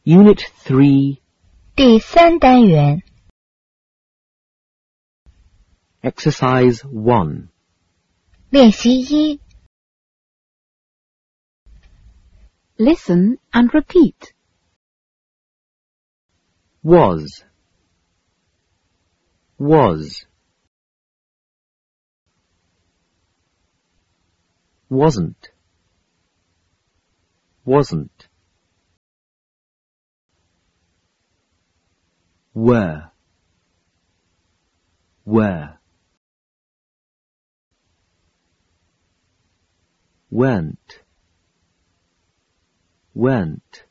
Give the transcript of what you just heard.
Unit 3, 第3单元 Exercise 1. 练习1 Listen and repeat. Was, was. Wasn't, wasn't. Were, were. Weren't, weren't.